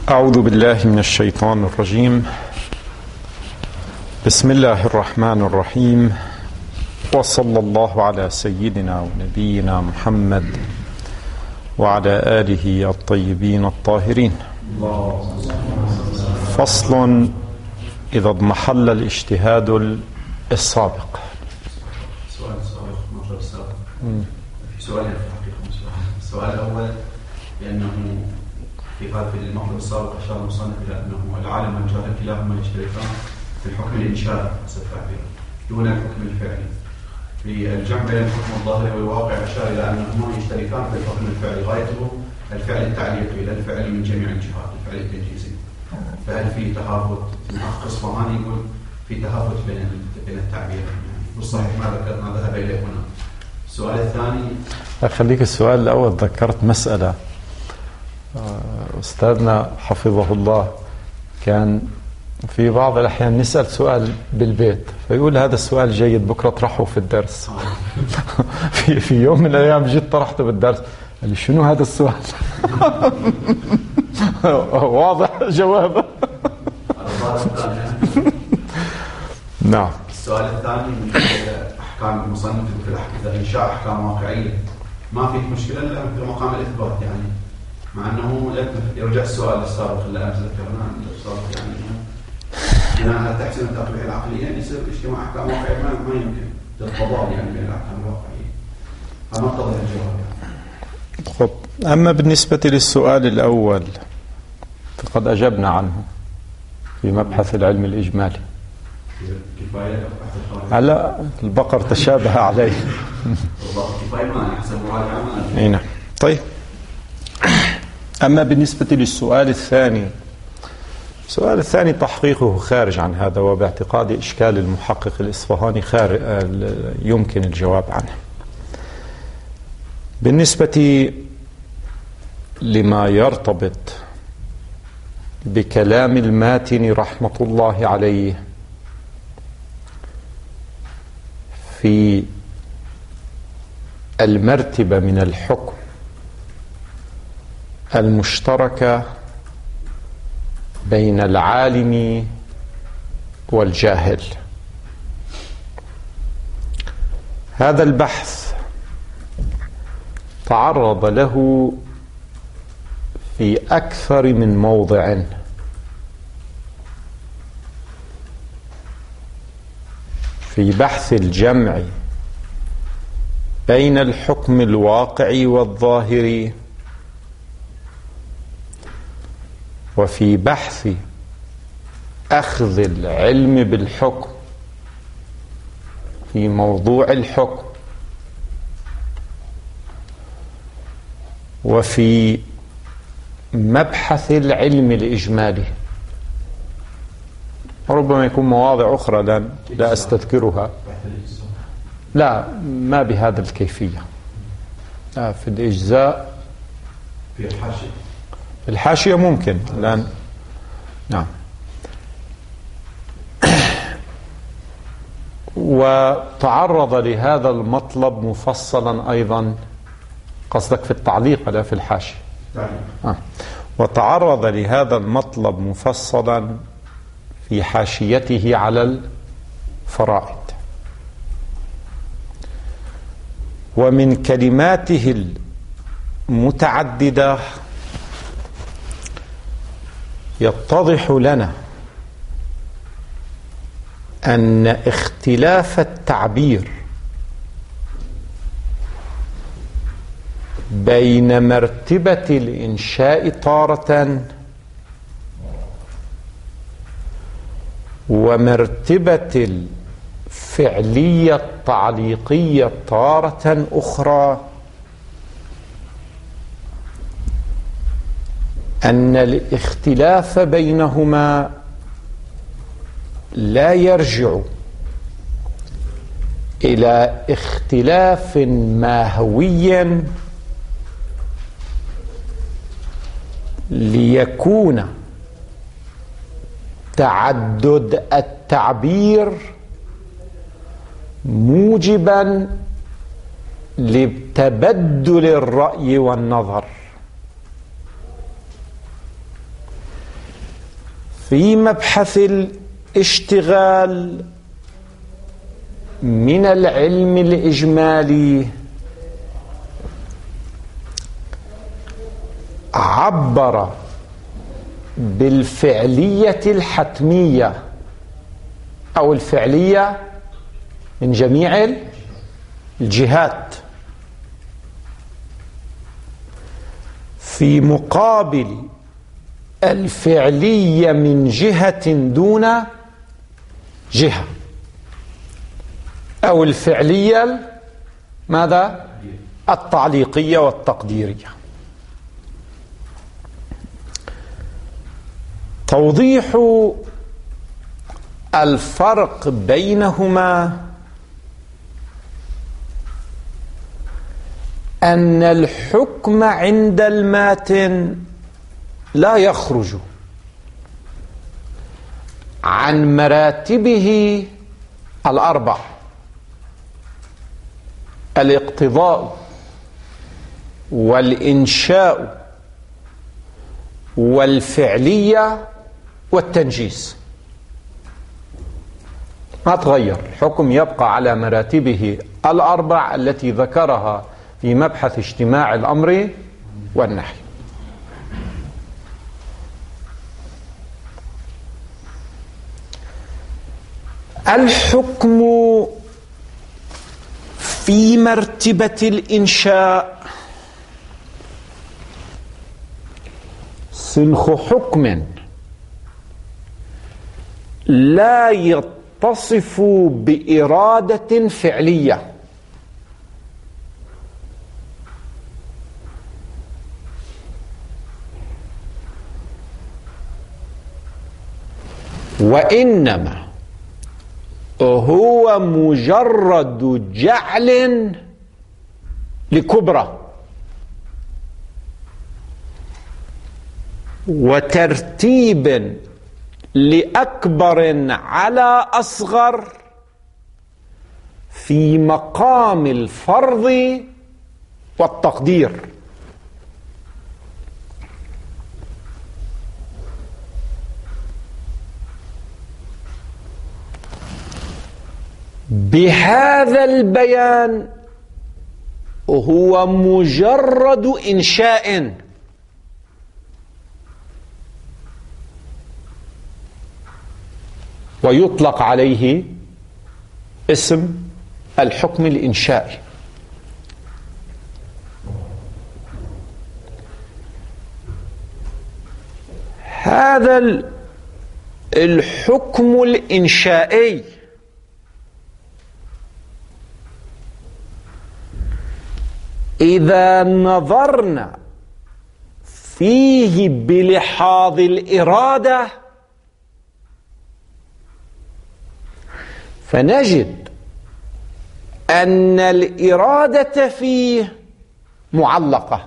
أعوذ بالله من الشيطان الرجيم. بسم الله الرحمن الرحيم، وصلى الله على سيدنا ونبينا محمد وعلى آله الطيبين الطاهرين. فصل: إذا اضمحل الاجتهاد السابق. سؤالين في الحقيقة. السؤال الأول لأنه في المطلب السابق أشار المصنف إلى أنه العالم والجاهل كلاهما يشتركان في الحكم الإنشائي دون الحكم الفعلي. في الجمع بين الحكم الظاهري والواقع أشار إلى أنهما يشتركان في الحكم الفعلي، غايته الفعل التعليقي لا الفعل من جميع الجهات، الفعل التنجيزي. فهل في تهافت؟ محقق اصفهاني يقول في تهافت بين التعبير، والصحيح ما ذهب إليه هنا. السؤال الثاني، أخليك السؤال الأول. ذكرت مسألة أستاذنا حفظه الله كان في بعض الأحيان نسأل سؤال بالبيت فيقول هذا السؤال جيد بكرة اطرحه في الدرس. في يوم من الأيام جيت طرحته بالدرس قال لي شنو هذا السؤال؟ واضح جوابه. نعم. السؤال الثاني من أحكام المصنف في إذا إنشاء أحكام واقعية ما في مشكلة إلا في مقام الإثبات، يعني مع أنه يرجع السؤال السابق اللي أمس ذكرناه السابق، يعني هل تحسن التطبيق العقلي يعني يصير اجتماع أحكام واقعية ما يمكن للتضاد يعني بين الأحكام الواقعية، فما اتضح الجواب يعني. خب، أما بالنسبة للسؤال الأول فقد أجبنا عنه في مبحث العلم الإجمالي. على البقر تشابه عليه. نعم. طيب، أما بالنسبة للسؤال الثاني، السؤال الثاني تحقيقه خارج عن هذا، وباعتقاد إشكال المحقق الإصفهاني يمكن الجواب عنه. بالنسبة لما يرتبط بكلام الماتن رحمة الله عليه في المرتبة من الحكم المشتركة بين العالم والجاهل، هذا البحث تعرض له في أكثر من موضع، في بحث الجمع بين الحكم الواقعي والظاهري، وفي بحث أخذ العلم بالحكم في موضوع الحكم، وفي مبحث العلم الإجمالي. ربما يكون مواضع أخرى لا أستذكرها، لا ما بهذا الكيفية. لا، في الإجزاء في الحاشية، الحاشية ممكن الآن. نعم. وتعرض لهذا المطلب مفصلا أيضا، قصدك في التعليق لا في الحاشية. وتعرض لهذا المطلب مفصلا في حاشيته على الفرائض. ومن كلماته المتعددة يتضح لنا أن اختلاف التعبير بين مرتبة الإنشاء تارة ومرتبة الفعلية التعليقية تارة أخرى أن الاختلاف بينهما لا يرجع إلى اختلاف ماهوي ليكون تعدد التعبير موجبا لتبدل الرأي والنظر، في مبحث الاشتغال من العلم الإجمالي عبر بالفعلية الحتمية أو الفعلية من جميع الجهات في مقابل الفعلية من جهة دون جهة، أو الفعلية ماذا؟ التعليقية والتقديرية. توضيح الفرق بينهما أن الحكم عند الماتن لا يخرج عن مراتبه الأربع: الاقتضاء والإنشاء والفعلية والتنجيز. ما تغير، الحكم يبقى على مراتبه الأربع التي ذكرها في مبحث اجتماع الأمر والنهي. الحكم في مرتبة الإنشاء سنخ حكم لا يتصف بإرادة فعلية، وإنما هو مجرد جعل لكبرى وترتيب لأكبر على أصغر في مقام الفرض والتقدير. بهذا البيان هو مجرد إنشاء ويطلق عليه اسم الحكم الإنشائي. هذا الحكم الإنشائي إذا نظرنا فيه بلحاظ الإرادة فنجد أن الإرادة فيه معلقة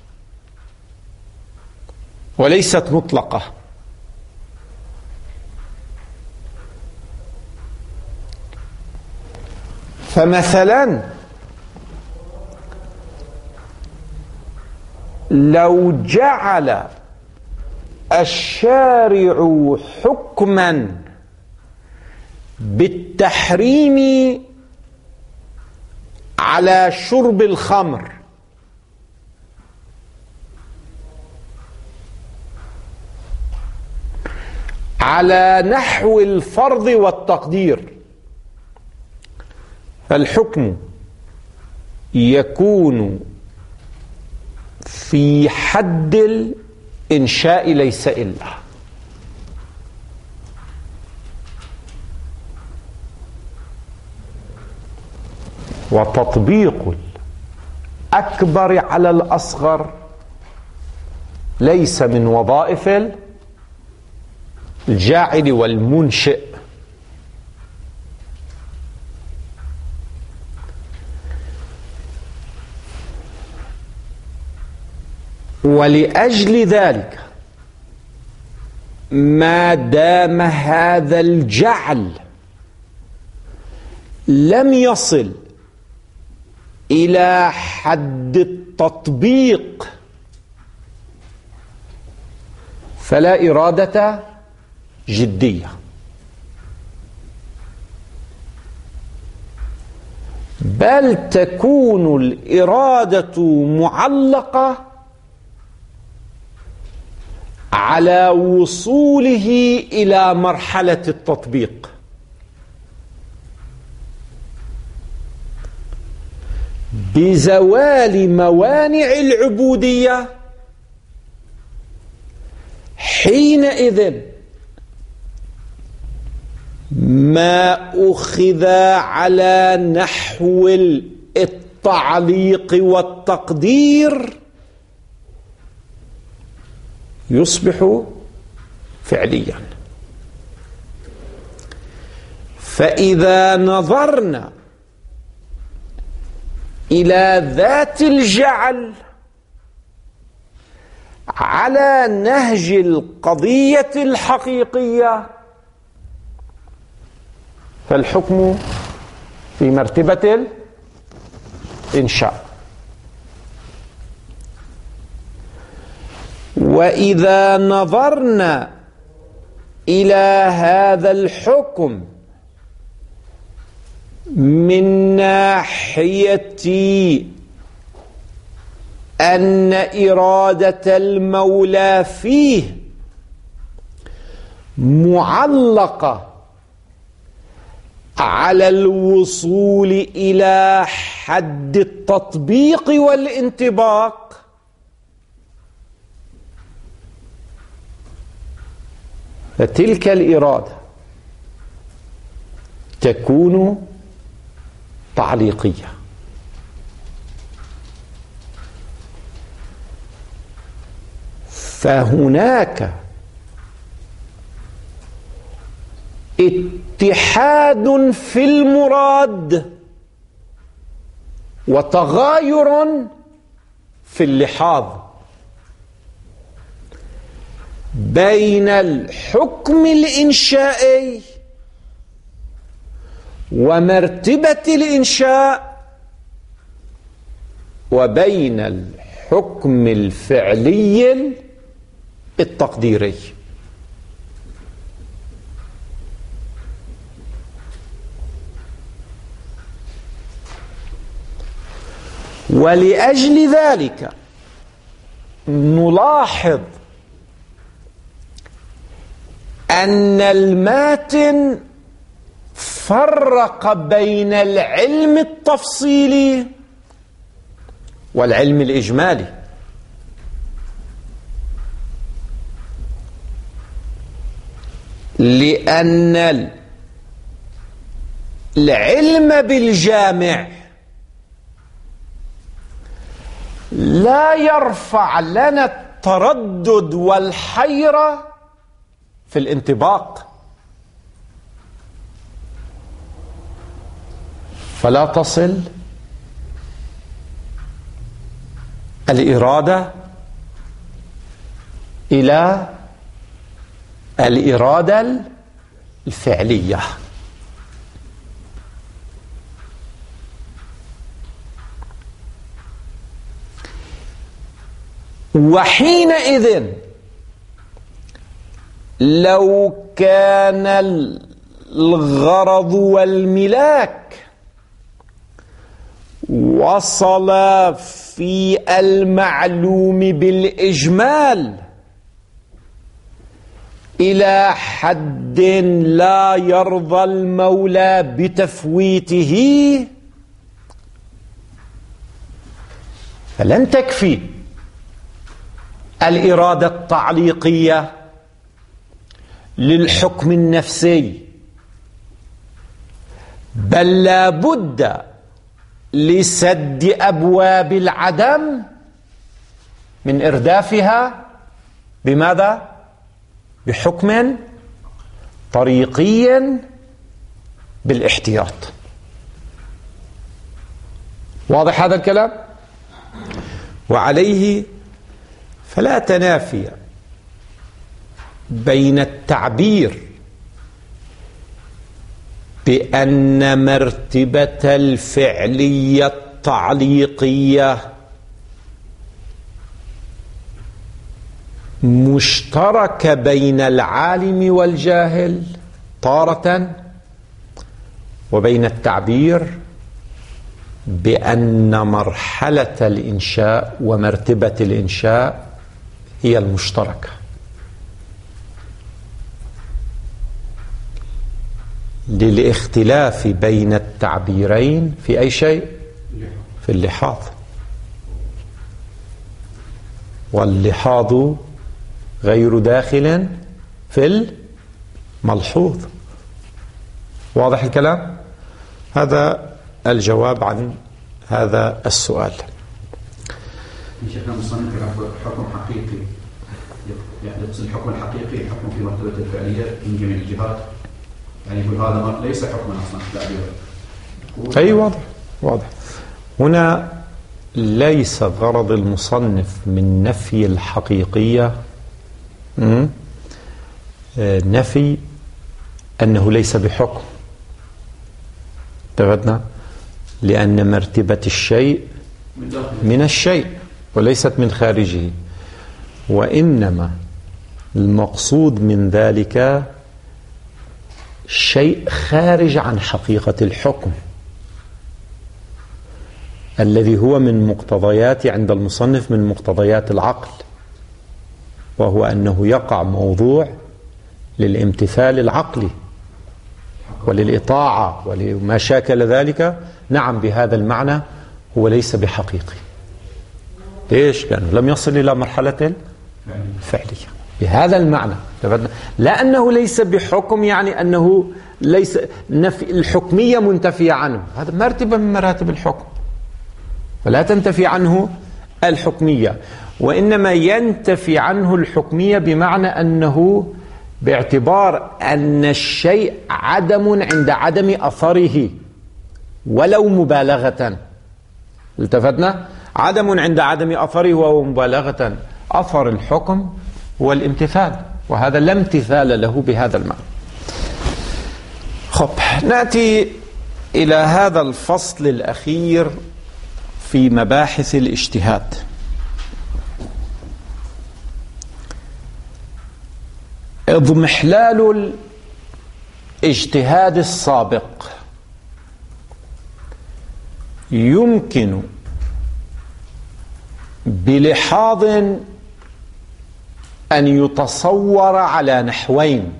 وليست مطلقة. فمثلا لو جعل الشارع حكما بالتحريم على شرب الخمر على نحو الفرض والتقدير، فالحكم يكون في حد الإنشاء ليس إلا. وتطبيق الأكبر على الأصغر ليس من وظائف الجاعل والمنشئ. ولأجل ذلك ما دام هذا الجعل لم يصل إلى حد التطبيق فلا إرادة جدية، بل تكون الإرادة معلقة على وصوله إلى مرحلة التطبيق، بزوال موانع العبودية. حينئذ ما أخذ على نحو التعليق والتقدير يصبح فعليا. فإذا نظرنا إلى ذات الجعل على نهج القضية الحقيقية، فالحكم في مرتبة الإنشاء. وإذا نظرنا إلى هذا الحكم من ناحية أن إرادة المولى فيه معلقة على الوصول إلى حد التطبيق والانطباق، فتلك الإرادة تكون تعليقية. فهناك اتحاد في المراد وتغاير في اللحاظ بين الحكم الإنشائي ومرتبة الإنشاء وبين الحكم الفعلي التقديري. ولأجل ذلك نلاحظ أن الماتن فرق بين العلم التفصيلي والعلم الإجمالي، لأن العلم بالجامع لا يرفع لنا التردد والحيرة في الانطباق، فلا تصل الإرادة إلى الإرادة الفعلية. وحينئذ لو كان الغرض والملاك وصل في المعلوم بالإجمال إلى حد لا يرضى المولى بتفويته، فلن تكفي الإرادة التعليقية للحكم النفسي، بل لا بد لسد أبواب العدم من إردافها بماذا؟ بحكم طريقي بالاحتياط. واضح هذا الكلام؟ وعليه فلا تنافي بين التعبير بأن مرتبة الفعلية التعليقية مشتركة بين العالم والجاهل تارة، وبين التعبير بأن مرحلة الإنشاء ومرتبة الإنشاء هي المشتركة. للاختلاف بين التعبيرين في أي شيء؟ في اللحاظ، واللحاظ غير داخل في الملحوظ. واضح الكلام؟ هذا الجواب عن هذا السؤال. شيخنا المصنف حكم حقيقي، يعني يقصد الحكم الحقيقي الحكم في مرتبة الفعلية من جميع الجهات، يعني يقول هذا ليس حكما اصلا لا. اي واضح. هنا ليس غرض المصنف من نفي الحقيقية نفي أنه ليس بحكم، اتفقنا، لأن مرتبة الشيء من الشيء وليست من خارجه، وإنما المقصود من ذلك شيء خارج عن حقيقة الحكم الذي هو من مقتضيات عند المصنف من مقتضيات العقل، وهو أنه يقع موضوع للامتثال العقلي وللإطاعة ولما شاكل ذلك. نعم، بهذا المعنى هو ليس بحقيقي. ليش؟ لأنه لم يصل إلى مرحلة الفعلية بهذا المعنى، لأنه ليس بحكم، يعني أنه ليس الحكمية منتفية عنه، هذا مرتبة من مراتب الحكم، فلا تنتفي عنه الحكمية، وإنما ينتفي عنه الحكمية بمعنى أنه باعتبار أن الشيء عدم عند عدم أثره ولو مبالغة. التفتنا؟ عدم عند عدم أثره ولو مبالغة. أثر الحكم هو الامتثال، وهذا لا امتثال له بهذا المعنى. خب، نأتي إلى هذا الفصل الأخير في مباحث الاجتهاد. اضمحلال الاجتهاد السابق يمكن بلحاظ أن يتصور على نحوين.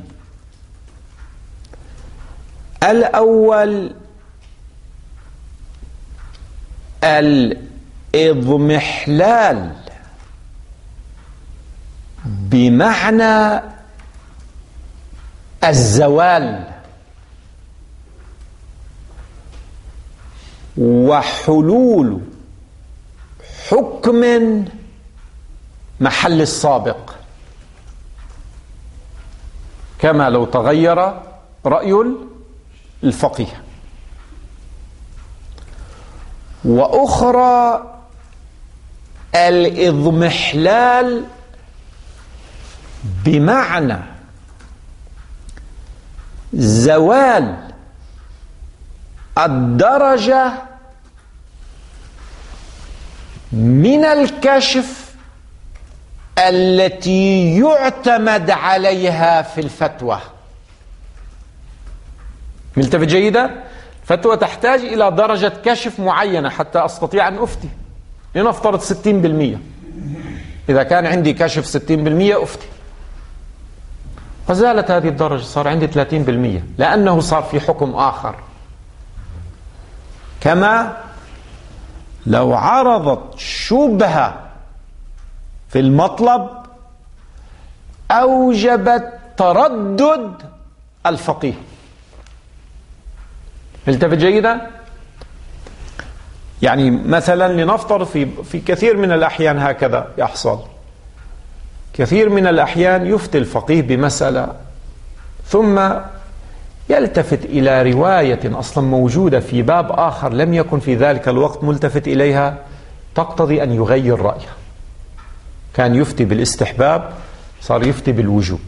الأول الإضمحلال بمعنى الزوال وحلول حكم محل السابق، كما لو تغير رأي الفقيه. وأخرى الإضمحلال بمعنى زوال الدرجة من الكشف التي يعتمد عليها في الفتوى. ملتفت جيدا؟ فتوى تحتاج إلى درجة كشف معينة حتى أستطيع أن أفتي. لنفترض 60%، إذا كان عندي كشف 60% أفتي، فزالت هذه الدرجة، صار عندي 30%، لأنه صار في حكم آخر. كما لو عرضت شبهة في المطلب أوجبت تردد الفقيه. التفت جيدا؟ يعني مثلا لنفترض في كثير من الأحيان هكذا يحصل. كثير من الأحيان يفتي الفقيه بمسألة ثم يلتفت إلى رواية أصلا موجودة في باب آخر لم يكن في ذلك الوقت ملتفت إليها، تقتضي أن يغير رأيه. كان يفتي بالاستحباب صار يفتي بالوجوب،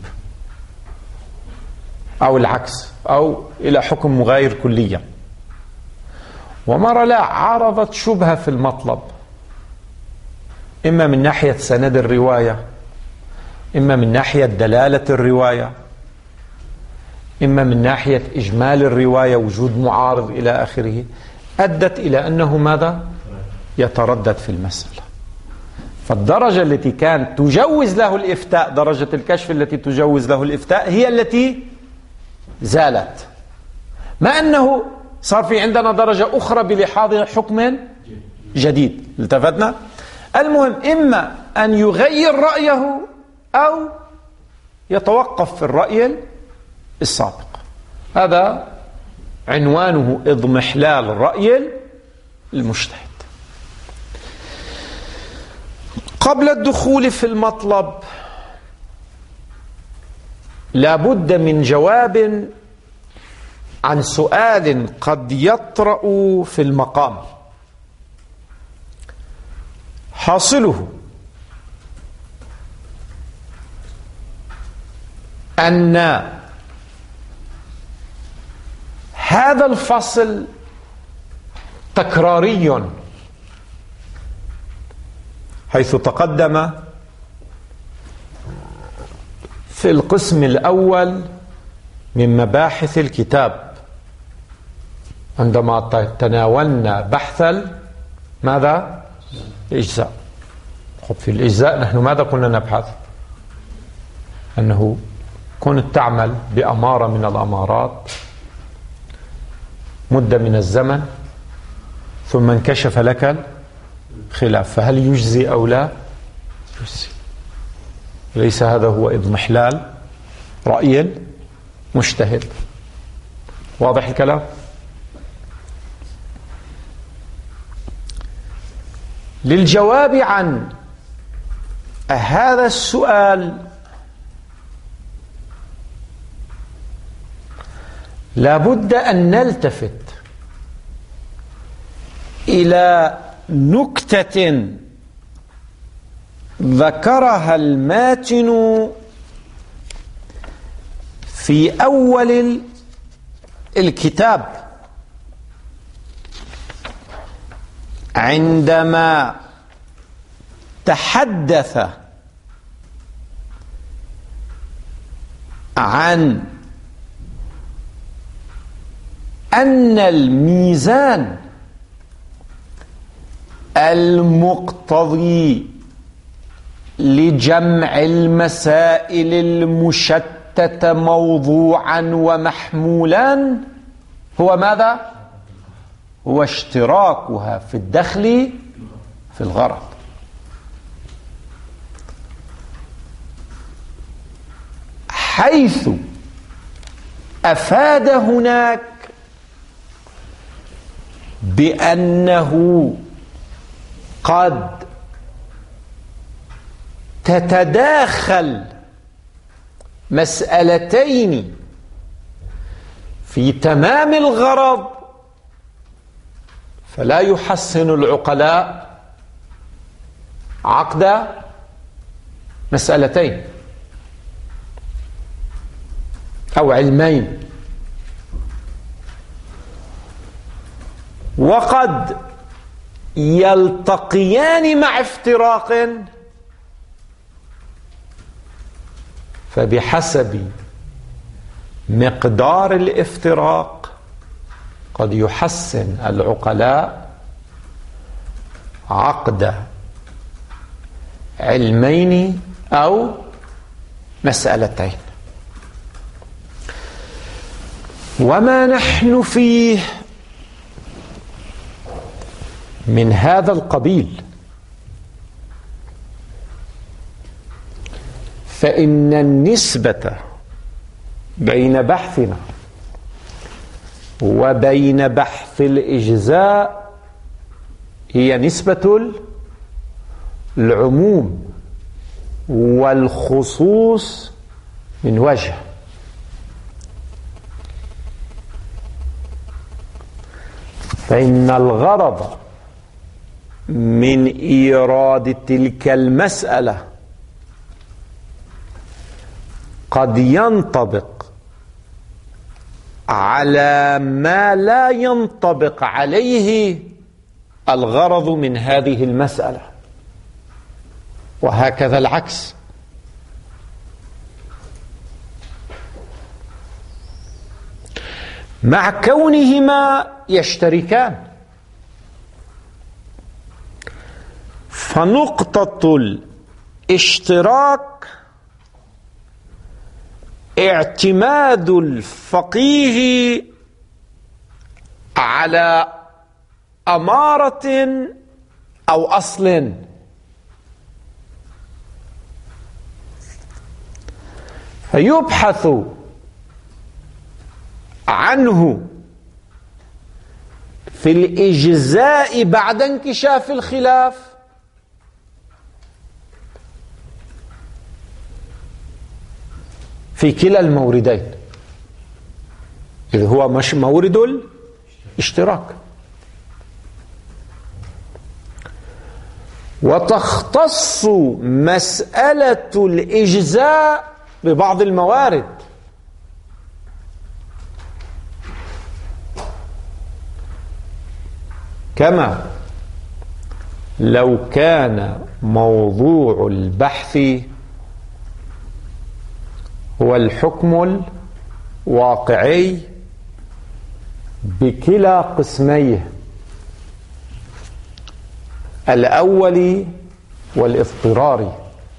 أو العكس، أو إلى حكم مغاير كليا. ومرة لا، عرضت شبهة في المطلب، إما من ناحية سند الرواية إما من ناحية دلالة الرواية، إما من ناحية إجمال الرواية، وجود معارض إلى آخره، أدت إلى أنه ماذا؟ يتردد في المسألة. فالدرجة التي كانت تجوز له الإفتاء، درجة الكشف التي تجوز له الإفتاء، هي التي زالت، ما أنه صار في عندنا درجة أخرى بلحاظ حكم جديد. التفتنا؟ المهم إما أن يغير رأيه أو يتوقف في الرأي السابق. هذا عنوانه إضمحلال الرأي المجتهد. قبل الدخول في المطلب لا بد من جواب عن سؤال قد يطرأ في المقام. حاصله أن هذا الفصل تكراري، حيث تقدم في القسم الأول من مباحث الكتاب عندما تناولنا بحث ماذا؟ الإجزاء. في الإجزاء نحن ماذا كنا نبحث؟ أنه كنت تعمل بأمارة من الأمارات مدة من الزمن ثم انكشف لك الخلاف، فهل يجزي أو لا يجزي؟ ليس هذا هو إضمحلال رأي المجتهد. واضح الكلام؟ للجواب عن هذا السؤال لابد أن نلتفت إلى نكتة ذكرها الماتن في أول الكتاب عندما تحدث عن أن الميزان المقتضي لجمع المسائل المشتتة موضوعا ومحمولا هو ماذا؟ هو اشتراكها في الدخل في الغرض. حيث أفاد هناك بأنه قد تتداخل مسألتين في تمام الغرض، فلا يحسن العقلاء عقد مسألتين أو علمين، وقد يلتقيان مع افتراق، فبحسب مقدار الافتراق قد يحسن العقلاء عقد علمين أو مسألتين. وما نحن فيه من هذا القبيل، فإن النسبة بين بحثنا وبين بحث الإجزاء هي نسبة العموم والخصوص من وجه. فإن الغرض من إيراد تلك المسألة قد ينطبق على ما لا ينطبق عليه الغرض من هذه المسألة، وهكذا العكس. مع كونهما يشتركان. فنقطة الاشتراك اعتماد الفقيه على أمارة أو أصل، فيبحث عنه في الإجزاء بعد انكشاف الخلاف، في كلا الموردين، إذ هو مش مورد الاشتراك. وتختص مسألة الإجزاء ببعض الموارد، كما لو كان موضوع البحث هو الحكم الواقعي بكلا قسميه، الأول والاضطراري.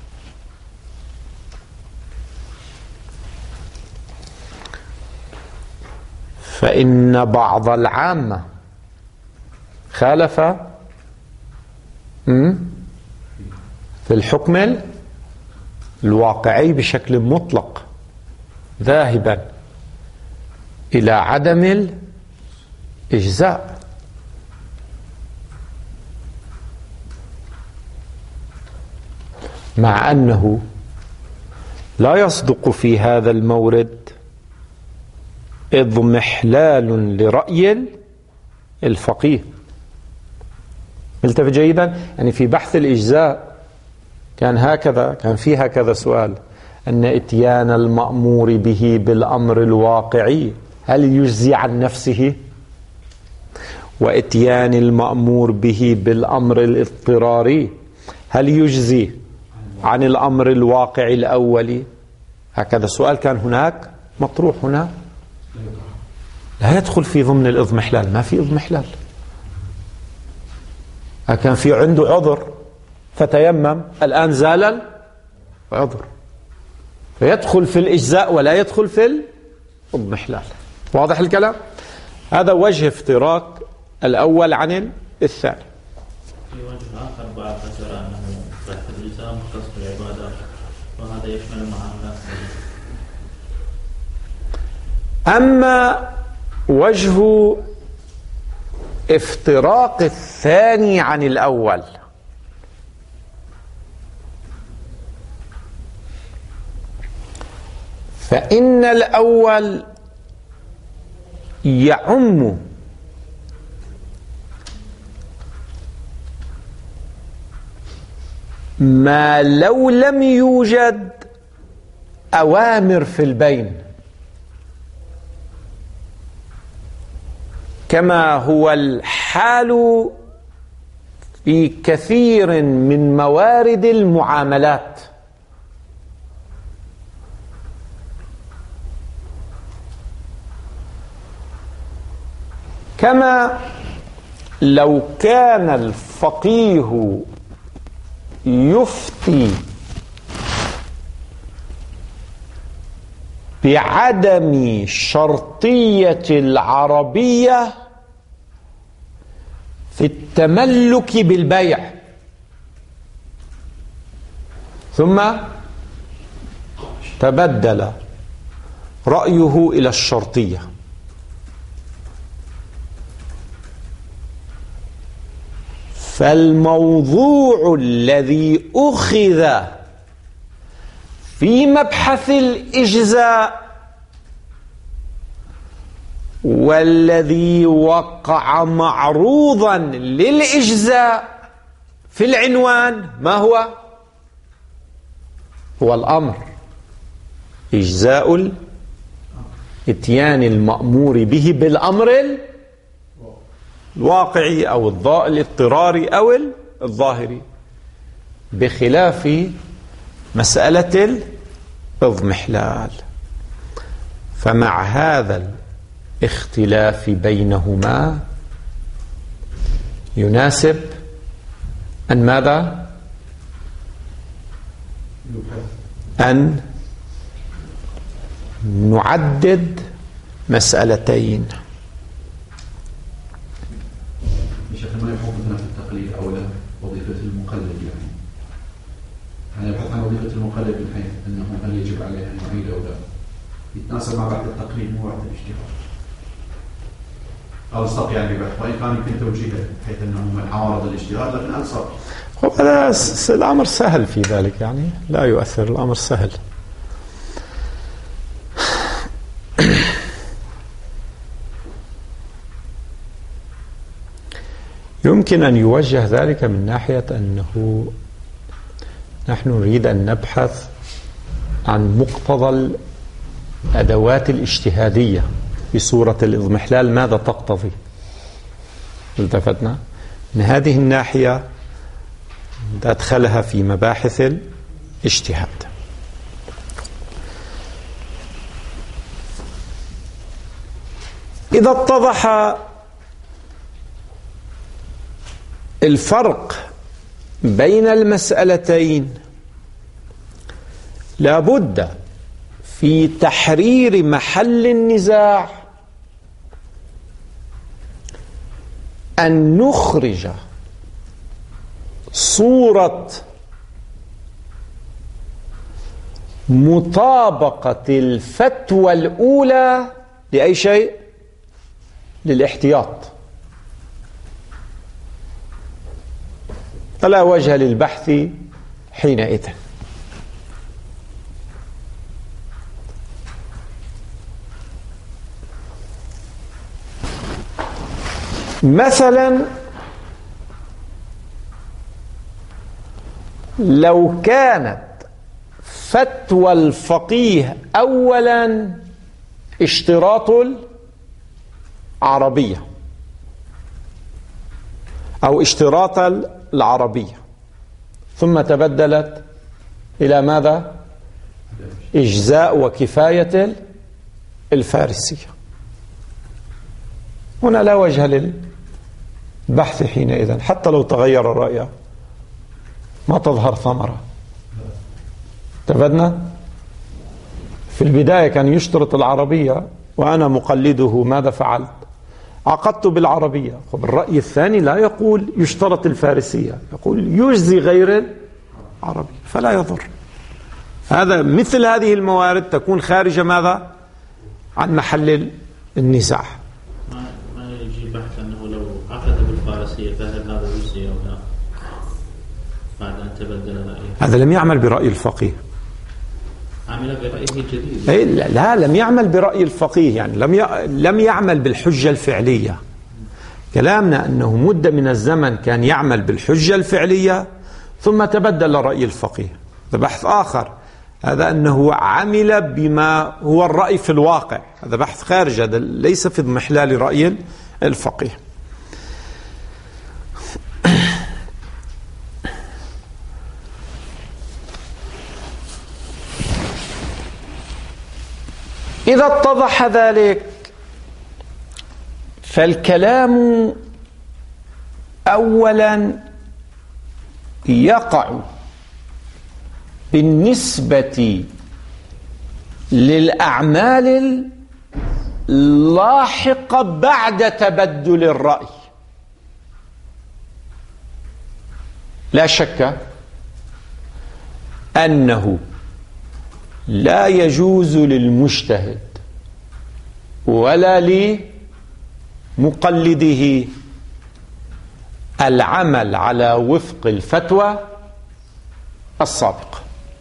فإن بعض العامة خالف في الحكم الواقعي بشكل مطلق، ذاهبا إلى عدم الإجزاء. مع أنه لا يصدق في هذا المورد إضمحلال لرأي الفقيه. التفت جيدا، يعني في بحث الإجزاء كان في هكذا سؤال: أن إتيان المأمور به بالأمر الواقعي هل يجزي عن نفسه؟ وإتيان المأمور به بالأمر الاضطراري هل يجزي عن الأمر الواقعي الأولي؟ هكذا سؤال كان هناك مطروح هنا، لا يدخل في ضمن الإضمحلال، ما في إضمحلال. كان في عنده عذر فتيمم، الآن زال العذر، فيدخل في الإجزاء ولا يدخل في الإضمحلال. واضح الكلام؟ هذا وجه افتراق الأول عن الثاني. في وجه آخر بعد ذكر أنه بحث الإجزاء مختص بالعبادات، وهذا يشمل المعاملات. أما وجه افتراق الثاني عن الأول فإن الأول يعم ما لو لم يوجد أوامر في البين، كما هو الحال في كثير من موارد المعاملات. كما لو كان الفقيه يفتي بعدم شرطية العربية في التملك بالبيع، ثم تبدل رأيه إلى الشرطية، فالموضوع الذي أخذ في مبحث الإجزاء والذي وقع معروضا للإجزاء في العنوان ما هو؟ هو الأمر، إجزاء إتيان المأمور به بالأمر الواقعي أو الاضطراري أو الظاهري، بخلاف مسألة الإضمحلال. فمع هذا الاختلاف بينهما يناسب أن ماذا؟ أن نعدد مسألتين. شيخ ما يحكم مثلا في التقليد أو لا وظيفة المقلد يعني يبحث عن وظيفة المقلد من حيث أنه هل يجب عليه أن يعيد أو لا يتناسب مع بعد التقليد مو بعد الاجتهاد أو الصق يعني بحث وإن كان يمكن توجيهه بحيث أنه عارض الاجتهاد لكن أنصر. هذا الأمر سهل في ذلك يعني لا يؤثر الأمر سهل. يمكن أن يوجه ذلك من ناحية أنه نحن نريد أن نبحث عن مقتضى الأدوات الاجتهادية في صورة الإضمحلال ماذا تقتضي. التفتنا من هذه الناحية أدخلها في مباحث الاجتهاد. إذا اتضح الفرق بين المسألتين لابد في تحرير محل النزاع أن نخرج صورة مطابقة الفتوى الأولى لأي شيء؟ للاحتياط. فلا وجه للبحث حينئذ. مثلا لو كانت فتوى الفقيه أولا اشتراط العربية أو اشتراط العربية ثم تبدلت إلى ماذا؟ إجزاء وكفاية الفارسية. هنا لا وجه للبحث حينئذ حتى لو تغير الرأي ما تظهر ثمرة. تبدنا في البداية كان يشترط العربية وأنا مقلده ماذا فعلت؟ عقدت بالعربية. الرأي الثاني لا يقول يشترط الفارسية يقول يجزي غير العربي فلا يضر. هذا مثل هذه الموارد تكون خارجة ماذا؟ عن محل النزاع. ما يجي بحث أنه لو عقد بالفارسية فهل هذا يجزي أو لا بعد أن تبدل رأيه؟ هذا لم يعمل برأي الفقيه. عمل برأيه الجديد. لا لم يعمل برأي الفقيه يعني لم يعمل بالحجة الفعلية. كلامنا أنه مدة من الزمن كان يعمل بالحجة الفعلية ثم تبدل رأي الفقيه. هذا بحث آخر. هذا أنه عمل بما هو الرأي في الواقع هذا بحث خارج. هذا ليس في اضمحلال رأي الفقيه. إذا اتضح ذلك فالكلام أولا يقع بالنسبة للأعمال اللاحقة بعد تبدل الرأي. لا شك أنه لا يجوز للمجتهد ولا لمقلده العمل على وفق الفتوى السابقة.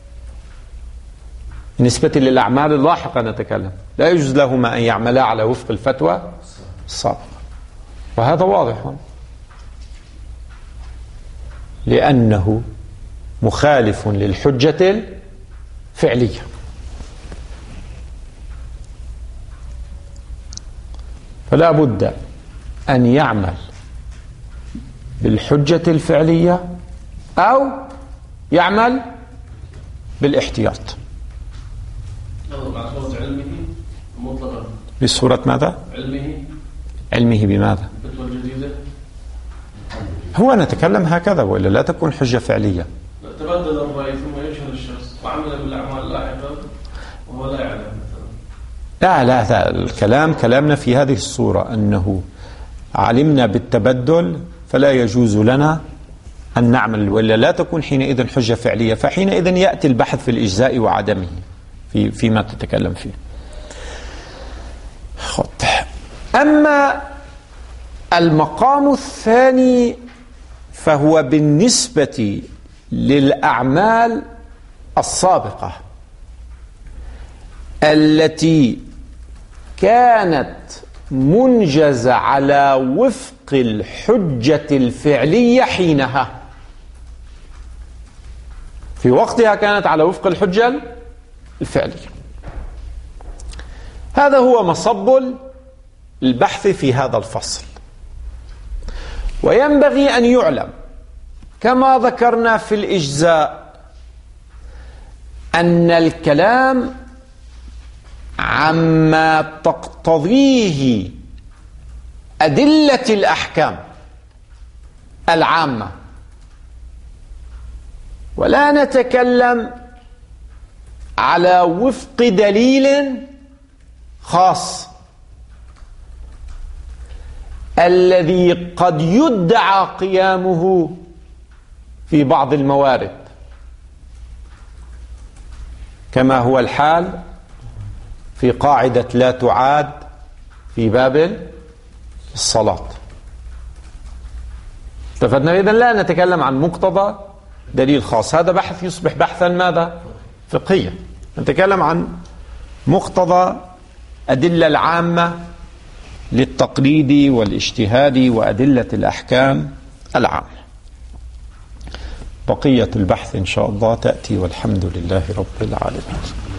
بالنسبة للأعمال اللاحقة نتكلم لا يجوز لهما أن يعملا على وفق الفتوى السابقة. وهذا واضح لأنه مخالف للحجة الفعلية. فلا بد أن يعمل بالحجة الفعلية أو يعمل بالاحتياط. بصورة ماذا؟ علمه بماذا؟ الفتوى الجديدة. هو نتكلم هكذا وإلا لا تكون حجة فعلية. تبدل الرأي ثم يجهل الشخص وعمل بالأعمال اللاحقة وهو لا يعلم. لا الكلام كلامنا في هذه الصورة أنه علمنا بالتبدل فلا يجوز لنا أن نعمل وإلا لا تكون حينئذ حجة فعلية، فحينئذ يأتي البحث في الإجزاء وعدمه فيما تتكلم فيه. أما المقام الثاني فهو بالنسبة للأعمال السابقة التي كانت منجزة على وفق الحجة الفعلية حينها، في وقتها كانت على وفق الحجة الفعلية. هذا هو مصب البحث في هذا الفصل. وينبغي أن يعلم كما ذكرنا في الإجزاء أن الكلام عما تقتضيه أدلة الأحكام العامة، ولا نتكلم على وفق دليل خاص الذي قد يدعى قيامه في بعض الموارد، كما هو الحال في قاعدة لا تعاد في باب الصلاة. استفدنا؟ إذن لا نتكلم عن مقتضى دليل خاص، هذا بحث يصبح بحثا ماذا؟ فقهيا. نتكلم عن مقتضى أدلة العامة للتقليد والاجتهاد وأدلة الأحكام العامة. بقية البحث إن شاء الله تأتي، والحمد لله رب العالمين.